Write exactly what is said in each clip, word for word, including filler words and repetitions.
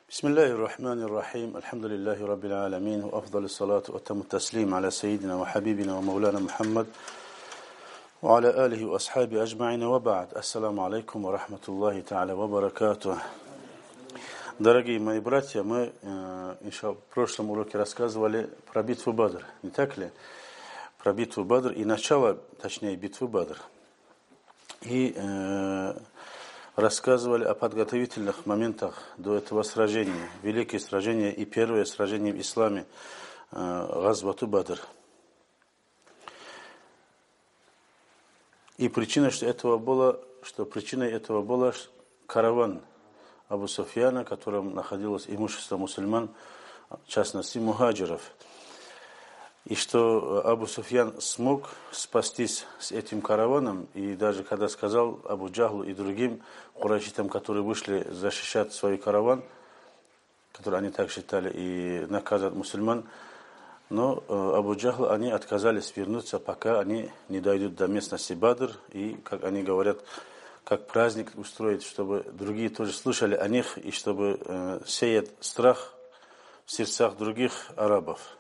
بسم الله الرحمن الرحيم الحمد لله رب العالمين وأفضل الصلاة وأتم التسليم على سيدنا وحبيبنا ومولانا محمد وعلى آله وأصحابه أجمعين وبعد السلام عليكم ورحمة الله تعالى وبركاته. Дорогие мои братья, мы иншалла, в прошлом уроке рассказывали про битву Бадр, не так ли? Про битву Бадр и начало, точнее, битвы Бадр. И э, рассказывали о подготовительных моментах до этого сражения. Великое сражение и первое сражение в исламе, Газвату Бадр. И причиной что этого было, что причиной этого было караван Абу Суфьяна, в котором находилось имущество мусульман, в частности мухаджиров. И что Абу Суфьян смог спастись с этим караваном, и даже когда сказал Абу Джахлу и другим курайшитам, которые вышли защищать свой караван, который они так считали, и наказать мусульман, но Абу Джахл, они отказались вернуться, пока они не дойдут до местности Бадр, и, как они говорят, как праздник устроить, чтобы другие тоже слушали о них, и чтобы э, сеять страх в сердцах других арабов.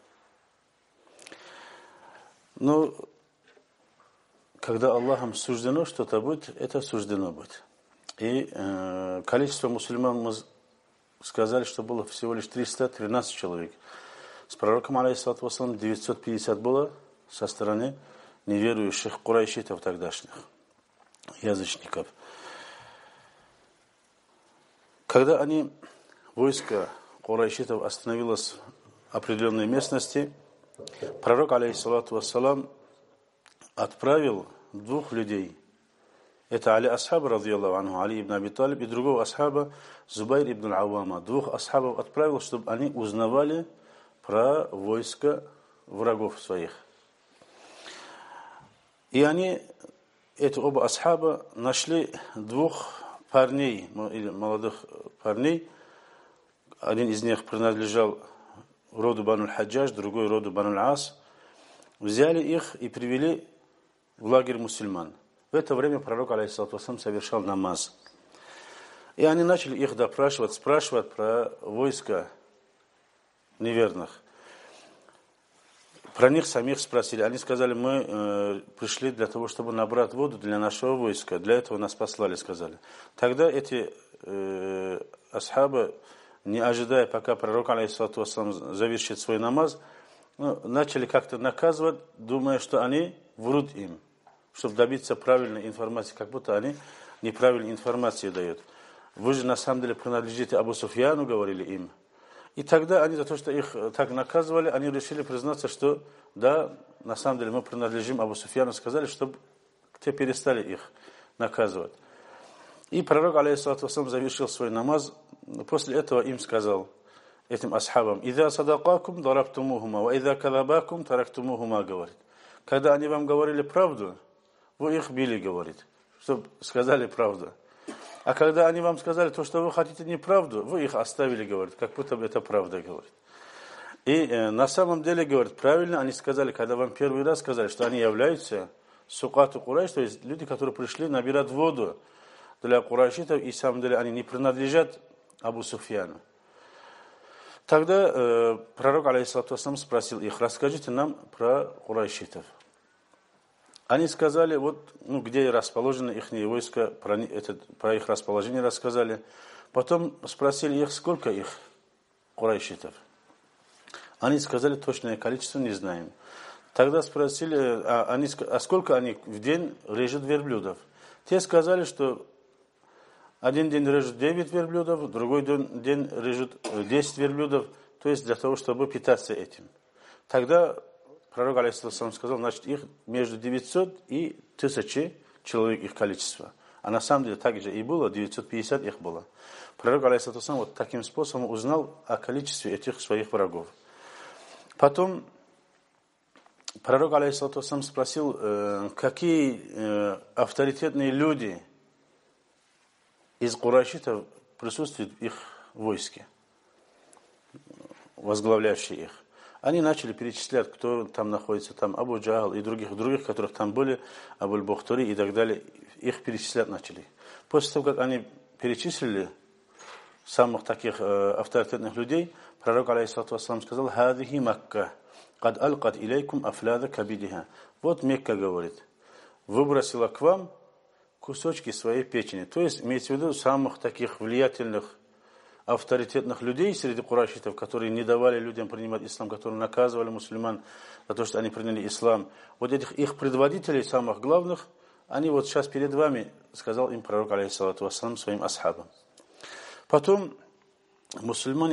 Но когда Аллахом суждено что-то быть, это суждено быть. И э, количество мусульман, мы сказали, что было всего лишь триста тринадцать человек. С пророком, алейхиссалату вассалам, девятьсот пятьдесят было со стороны неверующих курайшитов тогдашних, язычников. Когда они, войско курайшитов остановилось в определенной местности, пророк, алейхиссалату вассалам, отправил двух людей. Это Али Асхаба, радийаллаху анху, Али ибн Аби Талиб, и другого асхаба, Зубайр ибн Ауама. Двух асхабов отправил, чтобы они узнавали про войско врагов своих. И они, эти оба асхаба, нашли двух парней, молодых парней. Один из них принадлежал роду Бану Хаджаж, другой роду Бану Ас. Взяли их и привели в лагерь мусульман. В это время пророк, алейхиссалату вассалам, совершал намаз. И они начали их допрашивать, спрашивать про войско неверных. Про них самих спросили. Они сказали, мы э, пришли для того, чтобы набрать воду для нашего войска. Для этого нас послали, сказали. Тогда эти э, асхабы, не ожидая, пока пророк, алейхиссалату вассалам, завершит свой намаз, ну, начали как-то наказывать, думая, что они врут им, чтобы добиться правильной информации, как будто они неправильную информацию дают. Вы же на самом деле принадлежите Абу Суфьяну, говорили им. И тогда они за то, что их так наказывали, они решили признаться, что да, на самом деле мы принадлежим Абу Суфьяну, сказали, чтобы те перестали их наказывать. И пророк, алейхиссалату вассалам, завершил свой намаз. После этого им сказал, этим асхабам, «Иза садакакум дарабтумухума, ва иза кадабакум тарактумухума», говорит. Когда они вам говорили правду, вы их били, говорит, чтобы сказали правду. А когда они вам сказали то, что вы хотите неправду, вы их оставили, говорит, как будто бы это правда, говорит. И э, на самом деле, говорит, правильно они сказали, когда вам первый раз сказали, что они являются сукату курайш, то есть люди, которые пришли набирать воду для курайшитов, и на самом деле они не принадлежат Абу Суфьяну. Тогда э, пророк, алейхиссалату вассалам, спросил их, расскажите нам про курайшитов. Они сказали, вот, ну, где расположены их войска, про, это, про их расположение рассказали. Потом спросили их, сколько их курайшитов. Они сказали, точное количество не знаем. Тогда спросили, а, они, а сколько они в день режут верблюдов. Те сказали, что один день режут девять верблюдов, другой день режут десять верблюдов, то есть для того, чтобы питаться этим. Тогда пророк, алейхиссалам, сказал, значит, их между девятьсот и тысяча человек их количество. А на самом деле так же и было, девятьсот пятьдесят их было. Пророк, алейхиссалам, вот таким способом узнал о количестве этих своих врагов. Потом пророк, алейхиссалам, спросил, э, какие э, авторитетные люди из курайшитов присутствуют в их войске, возглавляющие их. Они начали перечислять, кто там находится, там Абу Джахл и других, других, которых там были, Абу Аль-Бухтури и так далее. Их перечислять начали. После того, как они перечислили самых таких э, авторитетных людей, пророк, алейхиссалату вассалам, сказал: «Хадихи Макка, кад алкат илейкум афляда кабидиха». Вот Мекка говорит, выбросила к вам кусочки своей печени. То есть, имеется в виду самых таких влиятельных, авторитетных людей среди курайшитов, которые не давали людям принимать ислам, которые наказывали мусульман за то, что они приняли ислам. Вот этих их предводителей, самых главных, они вот сейчас перед вами, сказал им пророк, алейхиссалату вассалам, своим асхабам. Потом мусульмане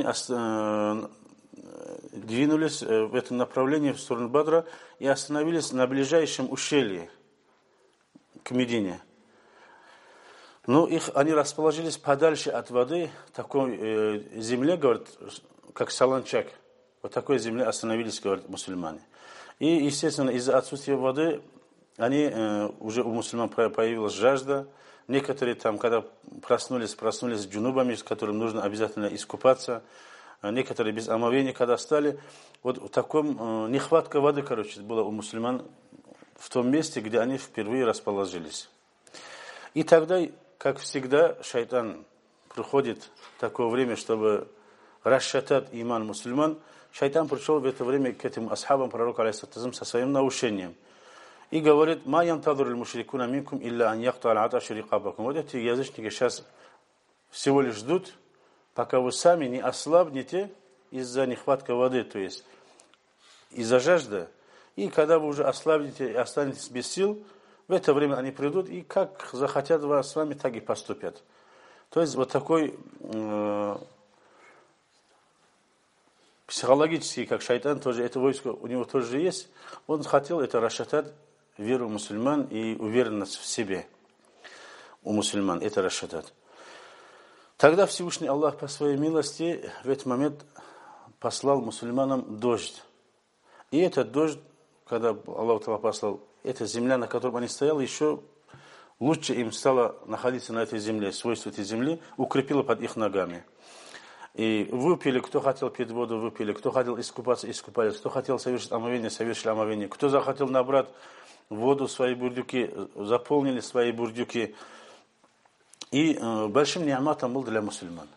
двинулись в этом направлении в сторону Бадра и остановились на ближайшем ущелье к Медине. Но их, они расположились подальше от воды, такой э, земле, говорят, как Саланчак. Вот такой земле остановились, говорят, мусульмане. И, естественно, из-за отсутствия воды, они, э, уже у мусульман появилась жажда. Некоторые там, когда проснулись, проснулись с джунубами, с которым нужно обязательно искупаться. Некоторые без омовения, когда стали. Вот в таком, э, нехватка воды, короче, была у мусульман в том месте, где они впервые расположились. И тогда, как всегда, шайтан приходит в такое время, чтобы расшатать иман мусульман. Шайтан пришел в это время к этим асхабам пророка, алейхиссалату со своим наушением. И говорит: «Ма янтадуру аль-мушрикуна минкум илля ан яхта аль-аташу рикабакум». Вот эти язычники сейчас всего лишь ждут, пока вы сами не ослабнете из-за нехватки воды, то есть из-за жажды. И когда вы уже ослабнете и останетесь без сил, в это время они придут и как захотят вас с вами, так и поступят. То есть вот такой э, психологический, как шайтан, тоже это войско у него тоже есть. Он хотел это расшатать веру мусульман и уверенность в себе у мусульман, это расшатать. Тогда Всевышний Аллах по своей милости в этот момент послал мусульманам дождь. И этот дождь, когда Аллах Та'ала послал, эта земля, на которой они стояли, еще лучше им стало находиться на этой земле, свойство этой земли укрепило под их ногами. И выпили, кто хотел пить воду, выпили, кто хотел искупаться, искупались, кто хотел совершить омовение, совершили омовение, кто захотел набрать воду в свои бурдюки, заполнили свои бурдюки. И э, большим ниаматом был для мусульман.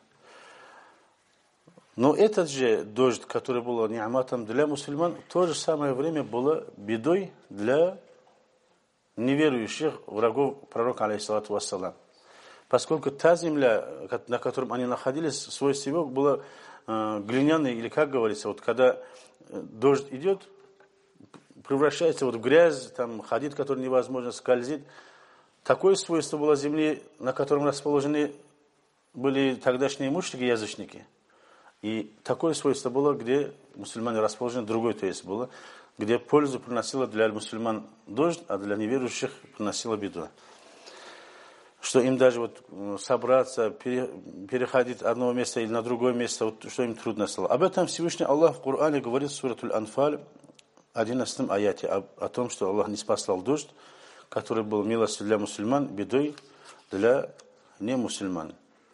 Но этот же дождь, который был ниаматом для мусульман, в то же самое время было бедой для неверующих врагов пророка, алейхиссалату вассалам. Поскольку та земля, на которой они находились, свойство его было э, глиняной, или как говорится, вот когда дождь идет, превращается вот в грязь, там ходить, который невозможно, скользит. Такое свойство было земли, на котором расположены были тогдашние мушрики, язычники. И такое свойство было, где мусульмане расположены, другое то есть было, где пользу приносила для мусульман дождь, а для неверующих приносила беду. Что им даже вот собраться, переходить от одного места или на другое место, вот, что им трудно стало. Об этом Всевышний Аллах в Коране говорит в суратуль Анфаль, одиннадцатом аяте, о, о том, что Аллах не спасал дождь, который был милостью для мусульман, бедой для немусульман.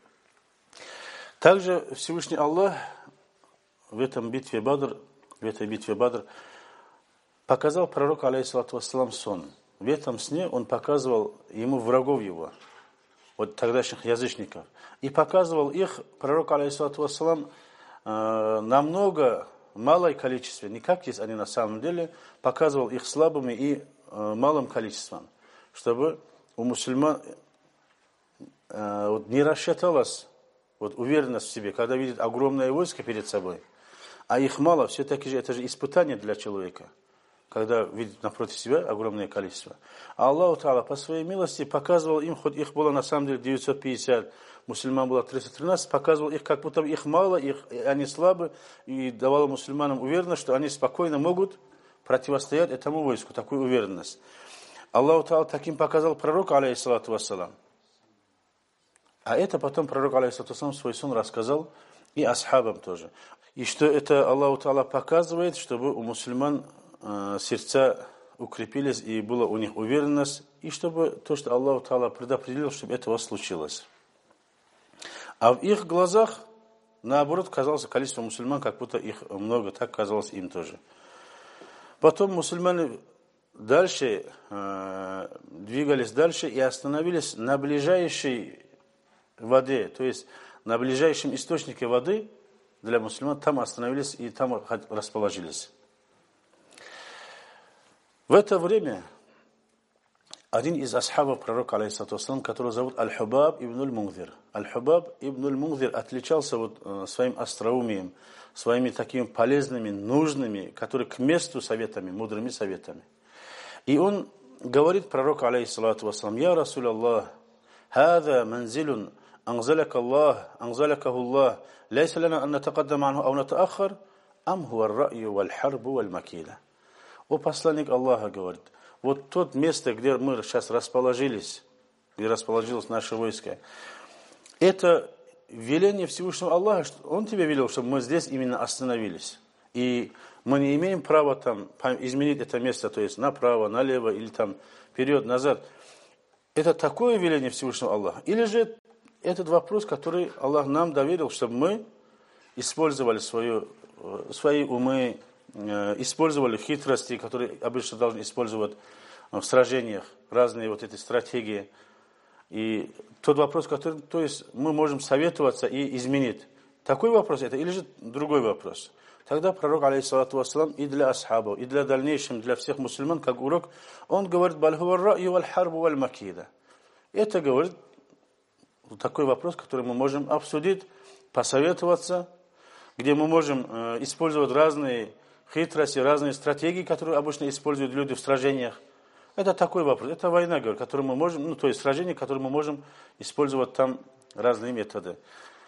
Также Всевышний Аллах в этом битве Бадр, в этой битве Бадр показал пророку, алейхиссалату вассалам, сон. В этом сне он показывал ему врагов его, вот тогдашних язычников. И показывал их, пророк, алейхиссалату вассалам, э, намного, малое количество, не как есть они на самом деле, показывал их слабыми и э, малым количеством, чтобы у мусульман э, вот, не расшаталась вот, уверенность в себе, когда видит огромное войско перед собой, а их мало, все-таки же это же испытание для человека, когда видит напротив себя огромное количество. А Аллах Та'ала по своей милости показывал им, хоть их было на самом деле девятьсот пятьдесят, мусульман было триста тринадцать, показывал их, как будто их мало, их, они слабы, и давал мусульманам уверенность, что они спокойно могут противостоять этому войску, такую уверенность. Аллах Та'ала таким показал пророку, алейхиссалату вассалам. А это потом пророк, алейхиссалату вассалам, свой сон рассказал и асхабам тоже. И что это Аллах Та'ала показывает, чтобы у мусульман э, сердца укрепились и была у них уверенность, и чтобы то, что Аллах Та'ала предопределил, чтобы этого случилось. А в их глазах, наоборот, казалось количество мусульман, как будто их много, так казалось им тоже. Потом мусульмане дальше э, двигались дальше и остановились на ближайшей воде, то есть на ближайшем источнике воды для мусульман, там остановились и там расположились. В это время один из асхабов пророка, алейхиссалату вассалам, которого зовут Аль-Хубаб ибн Аль-Мунзир. Аль-Хубаб ибн Аль-Мунзир отличался вот, э, своим остроумием, своими такими полезными, нужными, которые к месту советами, мудрыми советами. И он говорит пророку, алейхиссалату вассалам: «Я Расул Аллах, хаза манзилун анзаляка Аллах, анзалякаху Аллах, лайса лана ан натакаддама анху ау натаахар, ам хуа ар-рa'ю валь-харбу валь-макида». О посланник Аллаха, говорит, вот тот место, где мы сейчас расположились, где расположилось наше войско, это веление Всевышнего Аллаха, что Он тебе велел, чтобы мы здесь именно остановились. И мы не имеем права там изменить это место, то есть направо, налево или там вперед, назад. Это такое веление Всевышнего Аллаха. Или же этот вопрос, который Аллах нам доверил, чтобы мы использовали свою, свои умы, использовали хитрости, которые обычно должны использовать в сражениях, разные вот эти стратегии. И тот вопрос, который, то есть мы можем советоваться и изменить. Такой вопрос это или же другой вопрос. Тогда пророк, алейхиссалату вассалам, и для асхабов, и для дальнейшем, для всех мусульман, как урок, он говорит: «Баль хуа ар-рa'ю валь-харбу валь-макида». Это говорит такой вопрос, который мы можем обсудить, посоветоваться, где мы можем э, использовать разные хитрости, разные стратегии, которые обычно используют люди в сражениях. Это такой вопрос. Это война, говорю, которую мы можем, ну, то есть сражение, которое мы можем использовать там разные методы.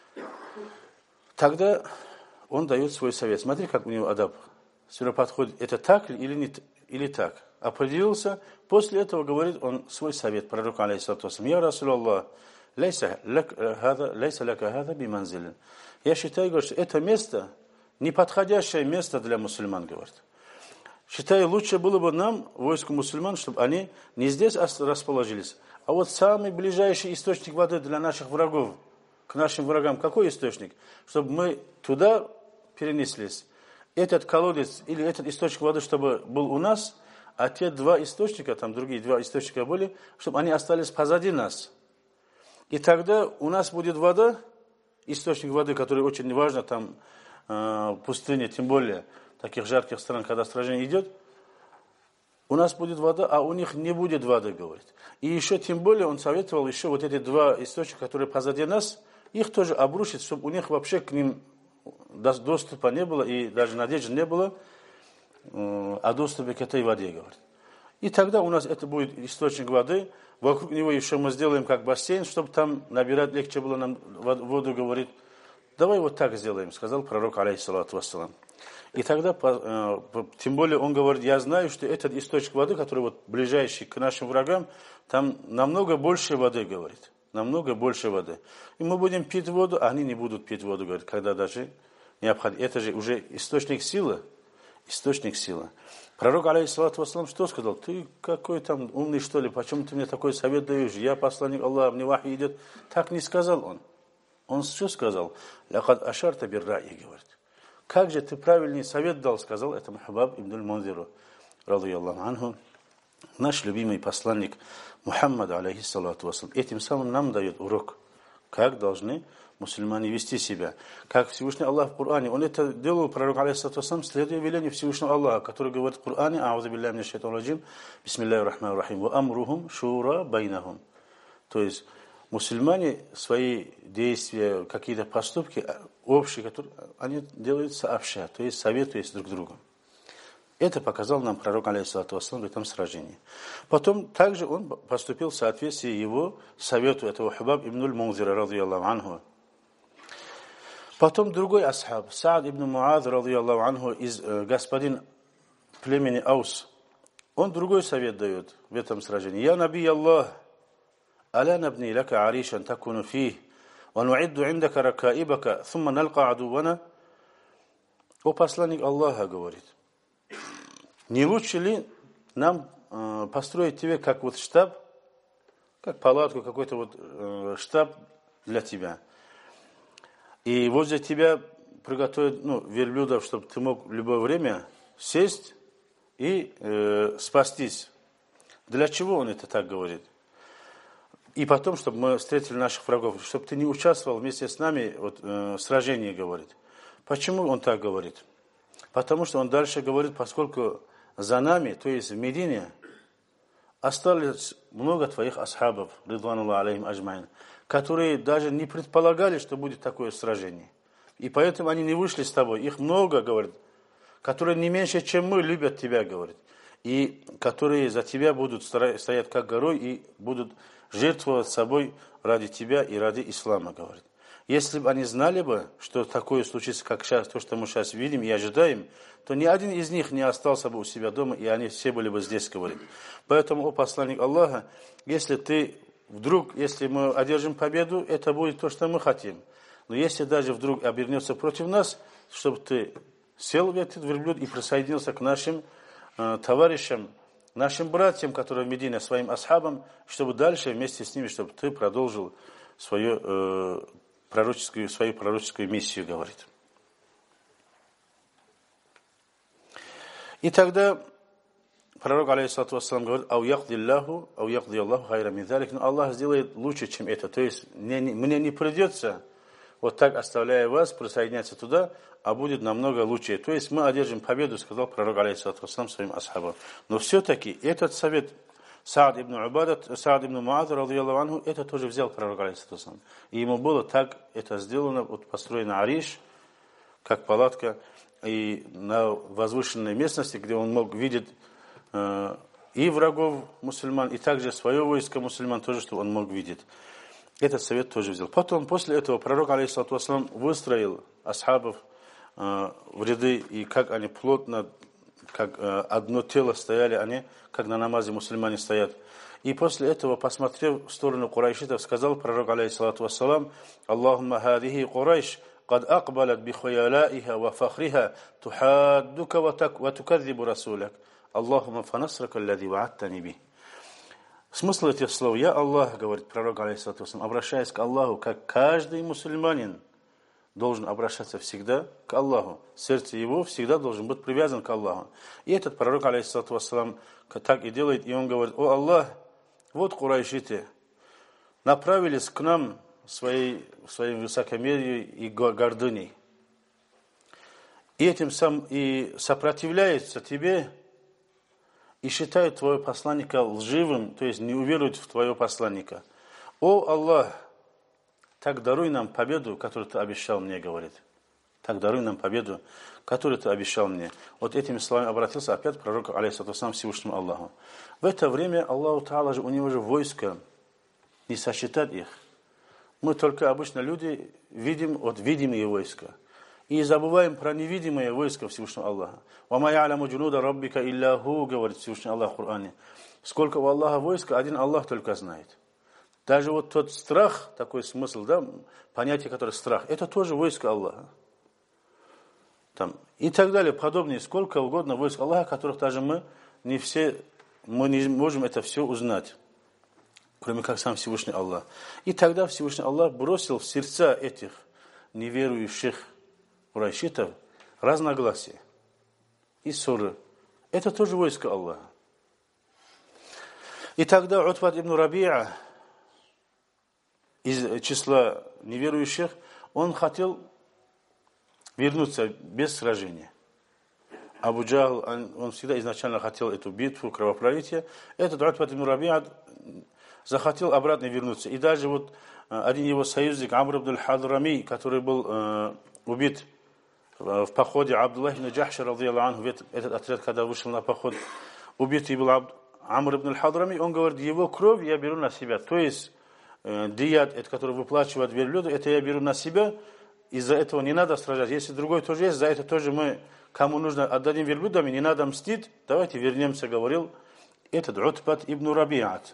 Тогда он дает свой совет. Смотри, как у него адаб. Все подходит, это так или, не, или так. Определился. После этого говорит он свой совет. Пророк, алейхиссалату вассалам: «Я Расул Аллах, лайса лака хаза биманзилин». Я считаю, говорит, что это место неподходящее место для мусульман, говорит. Считаю, лучше было бы нам, войску мусульман, чтобы они не здесь расположились, а вот самый ближайший источник воды для наших врагов, к нашим врагам. Какой источник? Чтобы мы туда перенеслись. Этот колодец или этот источник воды, чтобы был у нас, а те два источника, там другие два источника были, чтобы они остались позади нас. И тогда у нас будет вода, источник воды, который очень важно там, в пустыне, тем более в таких жарких странах, когда сражение идет, у нас будет вода, а у них не будет воды, говорит. И еще тем более он советовал еще вот эти два источника, которые позади нас, их тоже обрушить, чтобы у них вообще к ним доступа не было и даже надежды не было о доступе к этой воде, говорит. И тогда у нас это будет источник воды, вокруг него еще мы сделаем как бассейн, чтобы там набирать легче было нам воду, говорит. Давай вот так сделаем, сказал пророк, алейхиссалату вассалам. И тогда, тем более он говорит: я знаю, что этот источник воды, который вот ближайший к нашим врагам, там намного больше воды, говорит. Намного больше воды. И мы будем пить воду, а они не будут пить воду, говорит, когда даже необходимо. Это же уже источник силы. Источник силы. Пророк, алейхиссалату вассалам, что сказал? Ты какой там умный, что ли? Почему ты мне такой совет даешь? Я посланник Аллаха, мне вахи идет. Так не сказал он. Он что сказал? «Лякад ашарта бир-ра'и», говорит. Как же ты правильный совет дал, сказал это Хубаб ибн Аль-Мунзиру, радийаллаху анху, наш любимый посланник Мухаммад, алейхиссалату вассалам. Этим самым нам дает урок, как должны мусульмане вести себя. Как Всевышний Аллах в Коране, он это делал, пророк, алейхиссалату вассалам, следуя велению Всевышнего Аллаха, который говорит в Коране: «Аузу биллахи минаш шайтанир раджим, бисмиллахир рахманир рахим, ва амрухум шура байнахум». То есть мусульмане свои действия, какие-то поступки общие, которые они делают сообща, то есть советуясь друг другу. Это показал нам пророк, алейхиссалату вассалам, в этом сражении. Потом также он поступил в соответствии его совету, этого Хубаб ибн Аль-Мунзира, радийаллаху анху. Потом другой асхаб, Саад ибн Муаз, радийаллаху анху, из э, господин племени Аус, он другой совет дает в этом сражении. «Я наби Аллах, аля набни лака аришан такуну фих, ва нуидду индака ракаибака, thumma налка адувана». О посланник Аллаха, говорит, не лучше ли нам э, построить тебе как вот штаб, как палатку, какой-то вот э, штаб для тебя. И возле тебя приготовить, ну, верблюдов, чтобы ты мог в любое время сесть и э, спастись. Для чего он это так говорит? И потом, чтобы мы встретили наших врагов, чтобы ты не участвовал вместе с нами вот, э, в сражении, говорит. Почему он так говорит? Потому что он дальше говорит, поскольку за нами, то есть в Медине, осталось много твоих асхабов, ридвануллахи алейхим аджмаин, которые даже не предполагали, что будет такое сражение. И поэтому они не вышли с тобой. Их много, говорит, которые не меньше, чем мы, любят тебя, говорит. И которые за тебя будут стоять как горой и будут жертвовать собой ради тебя и ради ислама, говорит. Если бы они знали бы, что такое случится, как сейчас, то, что мы сейчас видим и ожидаем, то ни один из них не остался бы у себя дома, и они все были бы здесь, говорит. Поэтому, о посланник Аллаха, если ты вдруг, если мы одержим победу, это будет то, что мы хотим. Но если даже вдруг обернется против нас, чтобы ты сел в этот верблюд и присоединился к нашим э, товарищам, нашим братьям, которые в Медине, своим асхабам, чтобы дальше вместе с ними, чтобы ты продолжил свою, э, пророческую, свою пророческую миссию, говорит. И тогда пророк, алейхиссалату вассалам, говорит, «Ау яхдиллаху, ау яхдиллаху хайра мин залик», но Аллах сделает лучше, чем это. То есть мне, мне не придется, вот так оставляя вас, присоединяться туда, а будет намного лучше. То есть мы одержим победу, сказал пророк, алейхиссалату вассалам, своим асхабам. Но все-таки этот совет Саад ибн Убада, Саад ибн Муад, радийаллаху анху, это тоже взял пророк, алейхиссалату вассалам. И ему было так это сделано, вот построено ариш, как палатка, и на возвышенной местности, где он мог видеть э, и врагов мусульман, и также свое войско мусульман тоже, что он мог видеть. Этот совет тоже взял. Потом, после этого, пророк, алейхиссалату вассалам, выстроил асхабов э, в ряды, и как они плотно, как э, одно тело стояли они, как на намазе мусульмане стоят. И после этого, посмотрев в сторону курайшитов, сказал пророк, алейхиссалату вассалам, «Аллахумма хадихи курайш, قد أقبلت بخيالائها وفخرها تحادك وتكذب رسولك اللهم فنصرك الذي وعدتني به». Смысл этих слов: «Я Аллах, говорит пророк, алейхиссалату вассалам, обращаясь к Аллаху, как каждый мусульманин должен обращаться всегда к Аллаху. Сердце его всегда должен быть привязан к Аллаху». И этот пророк, алейхиссалату вассалам, так и делает, и он говорит: «О Аллах, вот курайшиты направились к нам своей, своим высокомерием и гордыней. И этим сам и сопротивляются тебе, и считают твоего посланника лживым, то есть не уверуют в твоего посланника. О Аллах, так даруй нам победу, которую ты обещал мне», говорит. Так даруй нам победу, которую ты обещал мне. Вот этими словами обратился опять пророк, алейхиссалату вассалам, Всевышнему Аллаху. В это время Аллаху Та'ала же, у него же войско, не сосчитать их. Мы только обычно люди видим вот видимые войска. И забываем про невидимое войско Всевышнего Аллаха. «Вама я'ламу джунуда раббика илля ху», говорит Всевышний Аллах в Коране. Сколько у Аллаха войска, один Аллах только знает. Даже вот тот страх, такой смысл, да, понятие, которое страх, это тоже войско Аллаха. Там, и так далее, подобные, сколько угодно войск Аллаха, которых даже мы не все, мы не можем это все узнать, кроме как сам Всевышний Аллах. И тогда Всевышний Аллах бросил в сердца этих неверующих курайшитов разногласия и ссоры. Это тоже войско Аллаха. И тогда Утбат ибн Рабиа, из числа неверующих, он хотел вернуться без сражения. Абу Джахл, он, он всегда изначально хотел эту битву, кровопролитие. Этот Утбат ибн Рабиа захотел обратно вернуться. И даже вот один его союзник, Амр ибн аль-Хадрами, который был э, убит в походе Абдуллах ибн Джахша, радийаллаху анху, этот отряд, когда вышел на поход, убитый был Абд, Амр ибн аль-Хадрами, он говорит: его кровь я беру на себя. То есть э, дият, это, который выплачивает верблюду, это я беру на себя, из-за этого не надо сражаться. Если другой тоже есть, за это тоже мы, кому нужно, отдадим верблюдами, не надо мстить, давайте вернемся, говорил этот Утбат ибн Рабиат.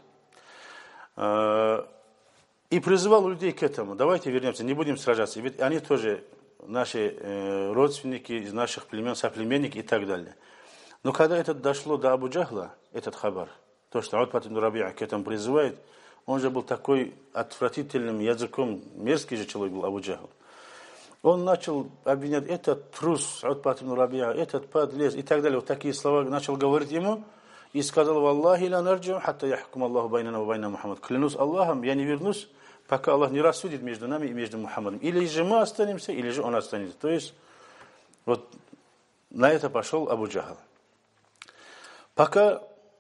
И призывал людей к этому: давайте вернемся, не будем сражаться. Ведь они тоже наши э, родственники, из наших племен, соплеменники и так далее. Но когда это дошло до Абу Джахла, этот хабар, то, что Утбат ибн Рабиа к этому призывает, он же был такой отвратительным языком, мерзкий же человек был Абу Джахл. Он начал обвинять: этот трус, Утбат ибн Рабиа, этот подлец и так далее. Вот такие слова начал говорить ему. и сказал: «Валлахи ла нарджу, хатта яхкум Аллаху байнана ва байна Мухаммад». Клянусь Аллахом, я не вернусь, пока Аллах не рассудит между нами и между Мухаммадом. Или же мы останемся, или же он останется. То есть, вот на это пошел Абу Джахал. Пока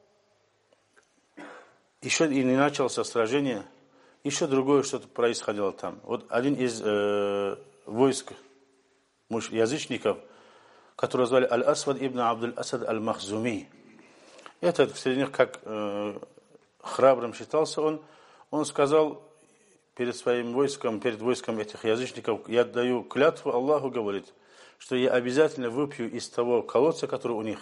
еще и не началось сражение, еще другое что-то происходило там. Вот один из э, войск муж, язычников, которого звали Аль-Асвад ибн Абдуль-Асад Аль-Махзуми. Этот среди них как э, храбрым считался он. Он сказал перед своим войском, перед войском этих язычников: я даю клятву Аллаху, говорит, что я обязательно выпью из того колодца, который у них.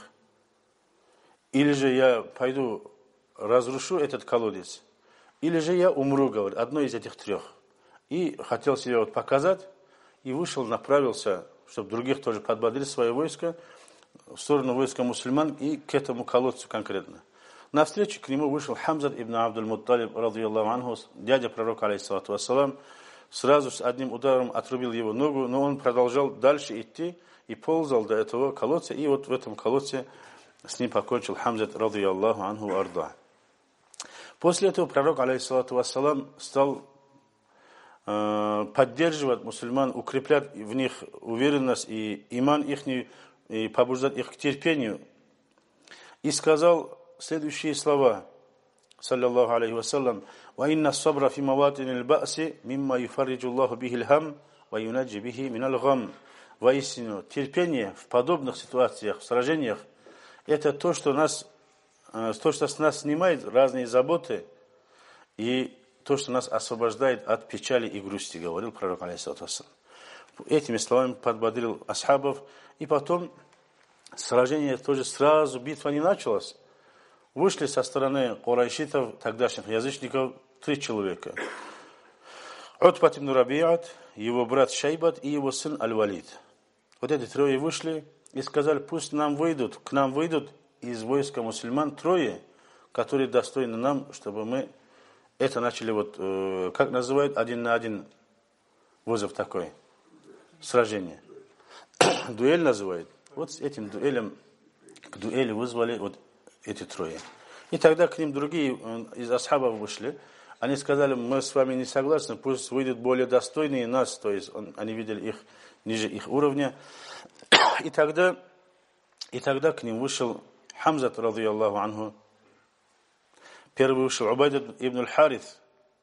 Или же я пойду разрушу этот колодец, или же я умру, говорит, одно из этих трех. И хотел себе вот показать, и вышел, направился, чтобы других тоже подбодрить свое войско, в сторону войска мусульман и к этому колодцу конкретно. Навстречу к нему вышел Хамзат ибн Абдуль-Мутталиб, радийаллаху анху, дядя пророка, алейхиссалату вассалам, сразу с одним ударом отрубил его ногу, но он продолжал дальше идти и ползал до этого колодца, и вот в этом колодце с ним покончил Хамзат, радийаллаху анху, арда. После этого пророк, алейхиссалату вассалам, стал э, поддерживать мусульман, укреплять в них уверенность и иман их, и побуждать их к терпению. И сказал следующие слова, саллаллаху алейхи вассалам: «Ва инна сабра фи маватинил ба'си мимма юфарриджу Аллаху бихил хам ва юнаджи бихи минал гам». Воистину, терпение в подобных ситуациях, в сражениях, это то, что нас то, что с нас снимает разные заботы, и то, что нас освобождает от печали и грусти, говорил пророк, алейхиссалату вассалам. Этими словами подбодрил асхабов, и потом сражение тоже сразу, битва не началась. Вышли со стороны курайшитов, тогдашних язычников, три человека. Утбат ибн Рабиат, его брат Шайбат и его сын Аль-Валид. Вот эти трое вышли и сказали: пусть нам выйдут, к нам выйдут из войска мусульман трое, которые достойны нам, чтобы мы это начали, вот, э, как называют, один на один вызов такой, сражение. Дуэль называют. Вот с этим дуэлем, к дуэли вызвали вот эти трое. И тогда к ним другие из асхабов вышли. Они сказали: мы с вами не согласны, пусть выйдут более достойные нас, то есть он, они видели их ниже их уровня. И тогда, и тогда к ним вышел Хамзат, радийаллаху анху. Первый вышел Убайдат ибн аль-Харис,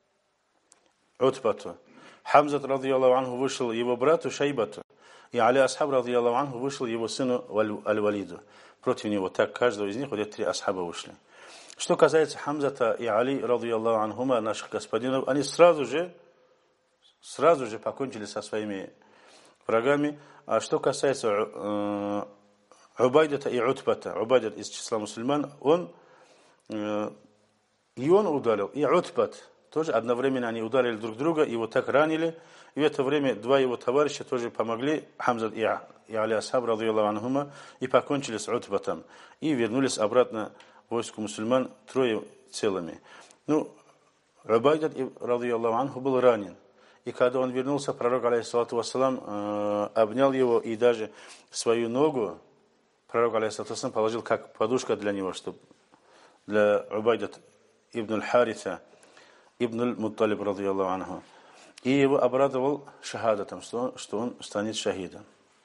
Утбату. Хамзат, радийаллаху анху, вышел его брату Шайбату. И Али асхаб, радийаллаху анху, вышел его сыну Аль-Валиду. Против него. Так каждого из них вот эти три асхаба вышли. Что касается Хамзата и Али, радийаллаху анхума, наших господинов, они сразу же, сразу же покончили со своими врагами. А что касается э, Убайдата и Утбата, Убайдат из числа мусульман, он э, и он ударил, и Утбат тоже одновременно они ударили друг друга, его так ранили, и в это время два его товарища тоже помогли, Хамзат и, и Али асхаб, радийаллаху анхума, и покончили с Утбатом, и вернулись обратно в войску мусульман трое целыми. Ну, Убайдат, радийаллаху анху, был ранен. И когда он вернулся, пророк, алейхиссалату вассалам, э, обнял его, и даже свою ногу пророк, алейхиссалату вассалам, положил как подушка для него, чтобы для Убайдат ибн аль-Хариса, ибн аль-Мутталиб, радийаллаху анху. И его обрадовал шахадатом, что он, что он станет шахидом.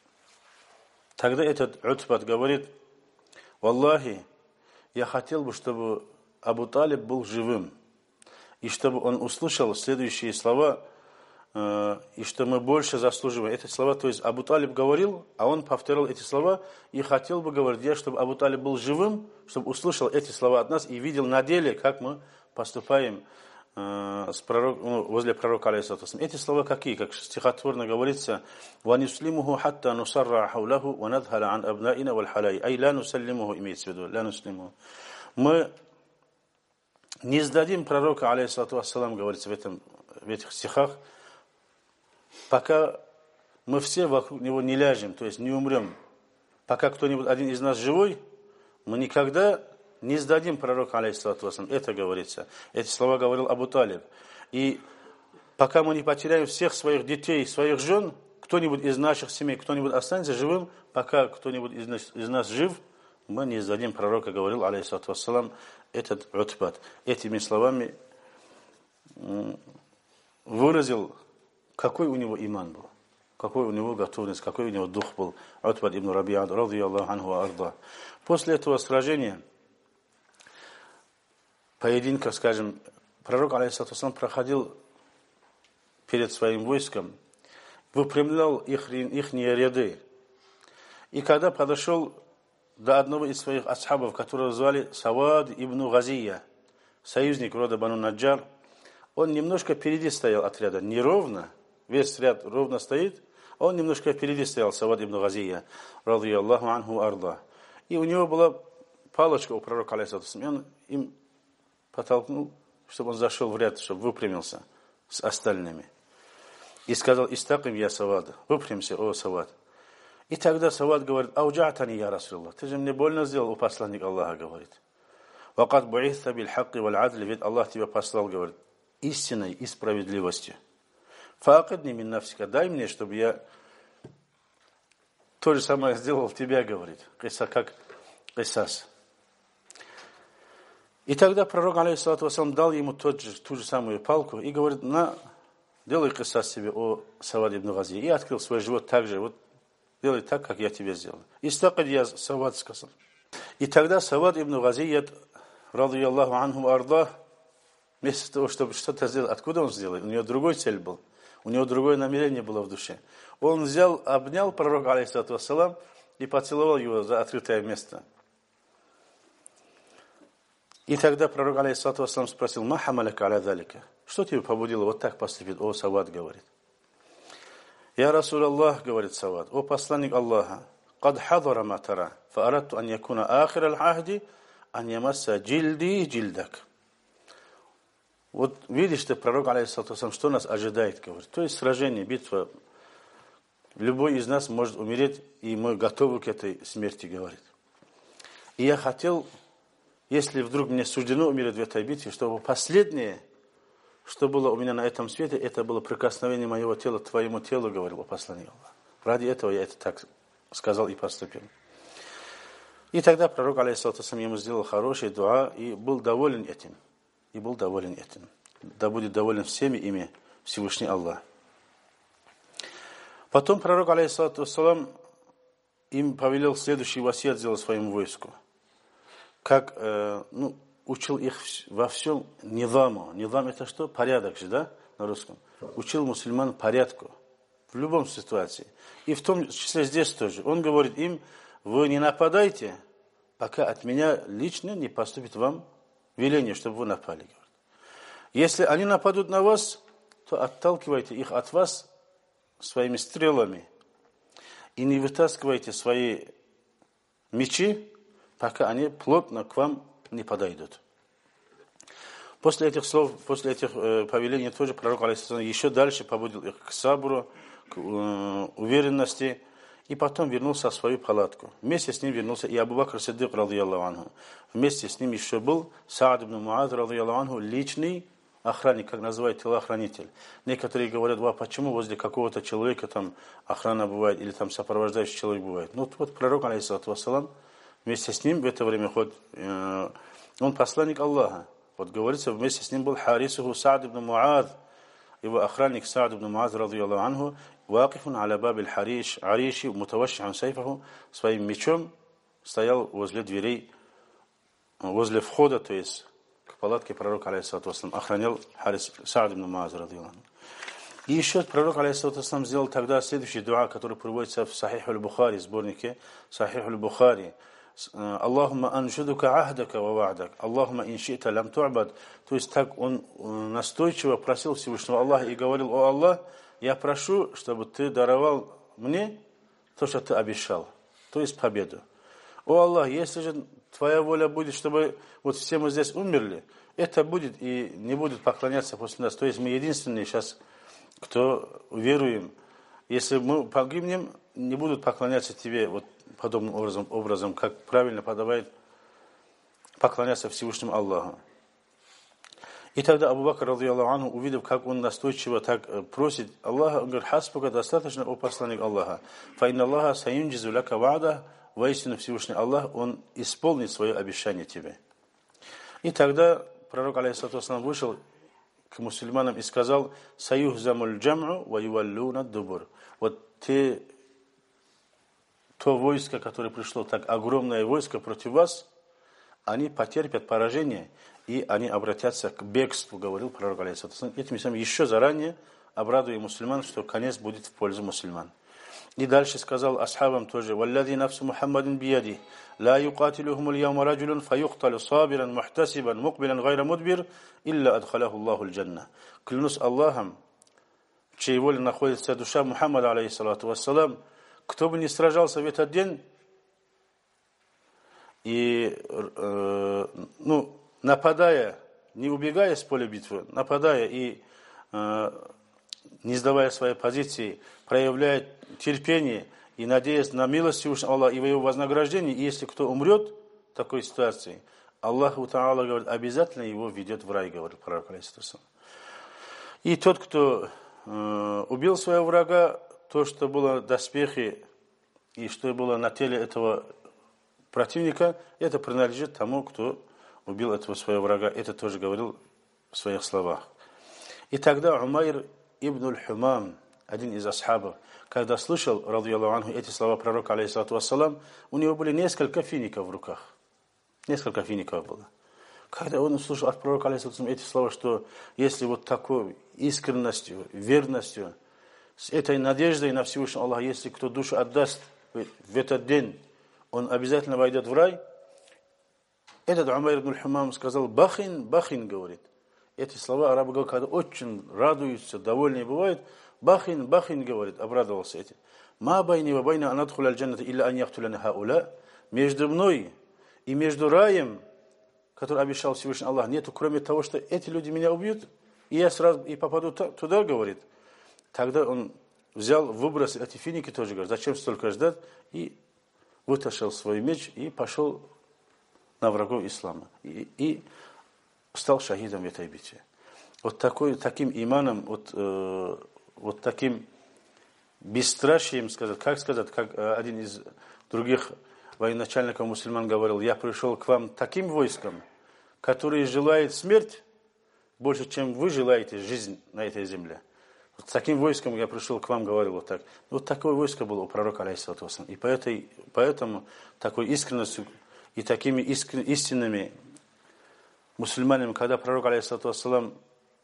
Тогда этот Утбат говорит: «Валлахи, я хотел бы, чтобы Абу Талиб был живым, и чтобы он услышал следующие слова, и что мы больше заслуживаем». Эти слова, то есть Абу Талиб говорил, а он повторял эти слова, и хотел бы, говорить, я, чтобы Абу Талиб был живым, чтобы услышал эти слова от нас и видел на деле, как мы поступаем э, с пророк, ну, возле пророка, алейхиссалату вассалам. Эти слова какие? Как стихотворно говорится: «Ванюслимуху хатта нусарра хауляху ванадхала ан абнаина валь халай». Ай ла нусаллимуху, имеется в виду, ла нуслимуху. Мы не сдадим пророка, алейхиссалату вассалам, говорится в, этом, в этих стихах, пока мы все вокруг него не ляжем, то есть не умрем. Пока кто-нибудь один из нас живой, мы никогда не сдадим пророка, алейхиссалату вассалам. Это говорится. Эти слова говорил Абу Талиб. И пока мы не потеряем всех своих детей, своих жен, кто-нибудь из наших семей, кто-нибудь останется живым, пока кто-нибудь из нас, из нас жив, мы не издадим пророка, говорил, алейхиссалату вассалам, этот Утбат. Этими словами выразил, какой у него иман был, какой у него готовность, какой у него дух был. Утбат ибн Раби'а, радийаллаху анху арда. После этого сражения, поединка, скажем, пророк, алейхиссалату вассалам, проходил перед своим войском, выпрямлял их, их ряды. И когда подошел до одного из своих асхабов, которого звали Савад ибн Газия, союзник рода Бану Наджар, он немножко впереди стоял от ряда, не ровно, весь ряд ровно стоит, а он немножко впереди стоял, Савад ибн Газия, радийаллаху анху арда. И у него была палочка у пророка, алейхиссалату вассалам, и он им потолкнул, чтобы он зашел в ряд, чтобы выпрямился с остальными. И сказал: «Истаким я Савад, выпрямься, о Савад». И тогда Савад говорит: «Ауджатани я Расулаллах, ты же мне больно сделал, о посланник Аллаха», говорит. «Вакад бу'итта биль хакки валь адли», ведь Аллах тебя послал, говорит, истиной и справедливостью. «Фаакидни мин нафсика», дай мне, чтобы я то же самое сделал в тебя, говорит, киса, как кисас. И тогда пророк, алейхиссалату вассалам, дал ему тот же, ту же самую палку и говорит: «На, делай кисас себе, о Савад ибн Гази». И открыл свой живот так же, вот делай так, как я тебе сделал. «Истакид я Савад», сказал. И тогда Савад ибн Гази, радийаллаху анху арда, вместо того, чтобы что-то сделать, откуда он сделает? У него другой цель был, у него другое намерение было в душе. Он взял, обнял пророка, алейхиссалату вассалам, и поцеловал его за открытое место. И тогда пророк, алейхиссалату вассалам, спросил: «Ма хамаляка аля залика», что тебе побудило вот так поступить, о Савад, говорит. «Я Расулаллах», говорит Савад, о посланник Аллаха, «Кад хадара матара, фаарадту ан якуна ахир аль-ахди, ан ямасса джильди джильдак». Вот видишь ты, пророк, алейхиссалату вассалам, что нас ожидает, говорит. То есть сражение, битва. Любой из нас может умереть, и мы готовы к этой смерти, говорит. И я хотел, если вдруг мне суждено умереть в этой битве, чтобы последнее, что было у меня на этом свете, это было прикосновение моего тела к твоему телу, говорил о послании Аллаха. Ради этого я это так сказал и поступил. И тогда пророк, алейхиссалату вассалам, ему сделал хороший дуа и был доволен этим. И был доволен этим. Да будет доволен всеми ими Всевышний Аллах. Потом пророк, алейхиссалату вассалам, им повелел следующий васият сделать своему войску. Как, э, ну, учил их во всем нидаму. Нидам — это что? Порядок же, да, на русском. Учил мусульман порядку. В любом ситуации. И в том числе здесь тоже. Он говорит им: вы не нападайте, пока от меня лично не поступит вам веление, чтобы вы напали. Говорит. Если они нападут на вас, то отталкивайте их от вас своими стрелами. И не вытаскивайте свои мечи, пока они плотно к вам не подойдут. После этих слов, после этих э, повелений тоже пророк, алейхиссалам, еще дальше побудил их к сабру, к э, уверенности, и потом вернулся в свою палатку. Вместе с ним вернулся и Абу Бакр Сиддик, радийаллаху анху. Вместе с ним еще был Саад ибн Муаз, радийаллаху анху, личный охранник, как называют, телохранитель. Некоторые говорят: а почему возле какого-то человека там охрана бывает, или там сопровождающий человек бывает. Ну вот пророк, алейхиссалату вассалам, вместе с ним в это время хоть, э, он посланник Аллаха. Вот говорится, вместе с ним был Харисуху Саад ибн Муаз, его охранник Саад ибн Муаз, радийаллаху анху, вакифун аля бабиль хариш, ариши, мутавашшихан сайфаху, своим мечом стоял возле дверей, возле входа, то есть к палатке пророка, алейхиссалату вассалам, охранял Харис Саад ибн Муаз, радийаллаху анху. И еще пророк, алейхиссалату вассалам, сделал тогда следующий дуа, который приводится в Сахих аль-Бухари, сборнике Сахих аль-Бухари. Аллахумма аншудука ахдака ва ва'дак, Аллахумма инши'та лям ту'бад. То есть так он настойчиво просил Всевышнего Аллаха и говорил: о Аллах, я прошу, чтобы ты даровал мне то, что ты обещал, то есть победу. О Аллах, если же твоя воля будет, чтобы вот все мы здесь умерли, это будет и не будет поклоняться после нас. То есть мы единственные сейчас, кто веруем. Если мы погибнем, не будут поклоняться тебе вот подобным образом, образом, как правильно подобает поклоняться Всевышнему Аллаху. И тогда Абу Бакр, радийаллаху анху, увидев, как он настойчиво так просит Аллаха, он говорит: «Хаспука, достаточно, о посланник Аллаха. Фа инна Аллаха саюнджизу лака ва'да». Воистину Всевышний Аллах, Он исполнит свое обещание тебе. И тогда пророк, алейхиссалату вассалам, вышел к мусульманам и сказал: «Саюхзамуль джам'у ва юваллуна дубур». Вот те, то войско, которое пришло, так огромное войско против вас, они потерпят поражение, и они обратятся к бегству, говорил пророк, алейхиссалату вассалам. Этим самым еще заранее обрадуя мусульман, что конец будет в пользу мусульман. И дальше сказал асхабам тоже: «Валлади нафсу Мухаммадин бияди, ла юкатилухум аль-яума раджулун фаюкталю сабиран мухтасибан мукбилан гайра мудбир, илля адхалаху Аллаху аль-джанна». Клянусь Аллахом, в чьей воле находится душа Мухаммада, алейхиссалату вассалам, кто бы ни сражался в этот день, и э, ну, нападая, не убегая с поля битвы, нападая и э, не сдавая своей позиции, проявляет терпение и надеясь на милость Всевышнего Аллаха и в его вознаграждение, и если кто умрет в такой ситуации, Аллаху Та'ала, говорит, обязательно его ведет в рай, говорит пророк, алейхиссалам. И тот, кто э, убил своего врага, то, что было доспехи и что было на теле этого противника, это принадлежит тому, кто убил этого своего врага. Это тоже говорил в своих словах. И тогда Умайр ибн аль-Хумам, один из асхабов, когда слышал, радийаллаху анху, эти слова пророка, алейхиссалату вассалам, у него были несколько фиников в руках. Несколько фиников было. Когда он услышал от пророка, алейхиссалату вассалам, эти слова, что если вот такой искренностью, верностью, с этой надеждой на Всевышнего Аллаха, если кто душу отдаст в этот день, он обязательно войдет в рай, этот Умайр ибн аль-Хумам сказал: «Бахин, бахин», говорит. Эти слова арабы говорят, когда очень радуются, довольны бывают. Бахин, бахин, говорит, обрадовался этим. Ма байни ва байна анадхуля аль-джанната илля ан яхтуляна хауля. Между мной и между раем, который обещал Всевышний Аллах, нету, кроме того, что эти люди меня убьют, и я сразу и попаду туда, говорит. Тогда он взял, выбросил эти финики, тоже говорит, зачем столько ждать, и вытащил свой меч и пошел на врагов ислама. И, и стал шахидом в этой битве. Вот такой, таким иманом, вот, э, вот таким бесстрашием, сказать, как сказать, как э, один из других военачальников мусульман говорил: «Я пришел к вам таким войском, который желает смерть больше, чем вы желаете жизнь на этой земле». Вот с таким войском я пришел к вам, говорил вот так. Вот такое войско было у пророка, алейхиссалату вассалам. И по этой, поэтому такой искренностью и такими истинными мусульманами, когда пророк, алейхиссалату вассалам,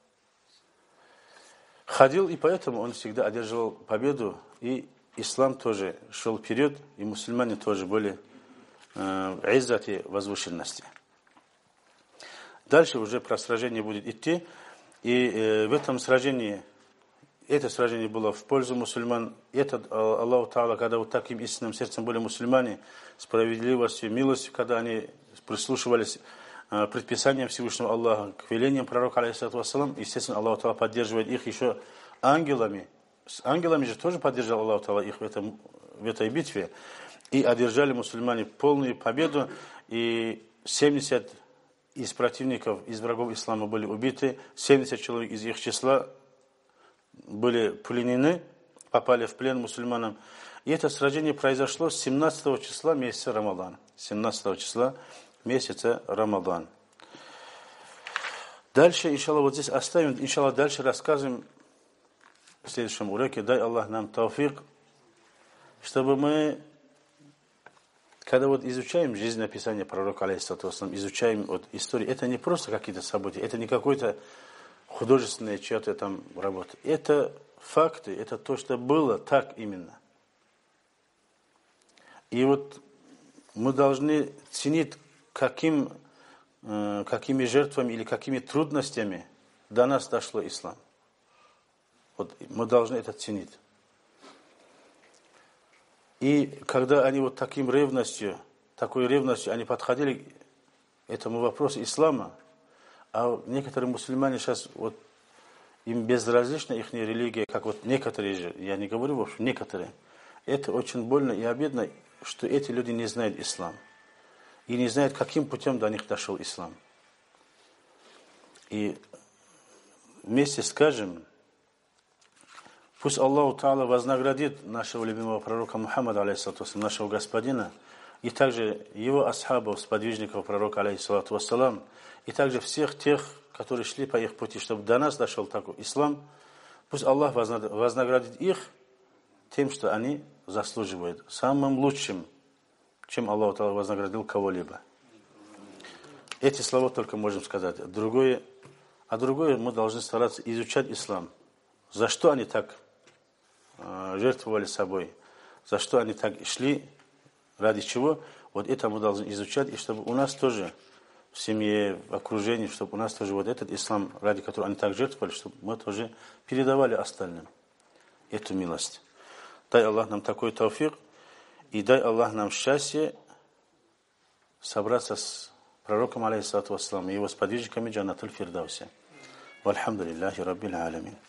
ходил, и поэтому он всегда одерживал победу, и ислам тоже шел вперед, и мусульмане тоже были в э, иззате, возвышенности. Дальше уже про сражение будет идти, и э, в этом сражении, это сражение было в пользу мусульман. Это Аллаху Та'ала, когда вот таким истинным сердцем были мусульмане, справедливостью, милостью, когда они прислушивались э, предписаниям Всевышнего Аллаха, к велениям пророка, алейхиссалату вассалам, естественно, Аллаху Та'ала поддерживает их еще ангелами. С ангелами же тоже поддержал Аллаху Та'ала их в, этом, в этой битве. И одержали мусульмане полную победу, и семьдесят из противников, из врагов ислама были убиты, семьдесят человек из их числа были пленены, попали в плен мусульманам. И это сражение произошло семнадцатого числа месяца Рамадан. семнадцатого числа месяца Рамадан. Дальше, иншаллах, вот здесь оставим, иншаллах, дальше рассказываем в следующем уроке. Дай Аллах нам тауфик, чтобы мы, когда вот изучаем жизнь написания пророка, алейхиссалату вассалам, изучаем вот историю, это не просто какие-то события, это не какой-то художественная чья-то там работа. Это факты, это то, что было так именно. И вот мы должны ценить, каким, э, какими жертвами или какими трудностями до нас дошло ислам. Вот мы должны это ценить. И когда они вот таким ревностью, такой ревностью они подходили к этому вопросу ислама, а некоторые мусульмане сейчас, вот, им безразлична их религия, как вот некоторые же, я не говорю вообще, некоторые. Это очень больно и обидно, что эти люди не знают ислам. И не знают, каким путем до них дошел ислам. И вместе скажем: пусть Аллах Та'аля вознаградит нашего любимого пророка Мухаммада, алейхиссалату вассалам, нашего господина, и также его асхабов, сподвижников пророка, алейхиссалату вассалам, и также всех тех, которые шли по их пути, чтобы до нас дошел такой ислам. Пусть Аллах вознаградит их тем, что они заслуживают, самым лучшим, чем Аллах Та'аля вознаградил кого-либо. Эти слова только можем сказать. Другое, а другое мы должны стараться изучать ислам. За что они так э, жертвовали собой, за что они так шли, ради чего, вот это мы должны изучать, и чтобы у нас тоже в семье, в окружении, чтобы у нас тоже вот этот ислам, ради которого они так жертвовали, чтобы мы тоже передавали остальным эту милость. Дай Аллах нам такой тауфик, и дай Аллах нам счастье собраться с пророком, алейхиссалату вассалам, и его сподвижниками Джаннатуль Фирдауси. Вальхамдулиллахи Раббил Алямин.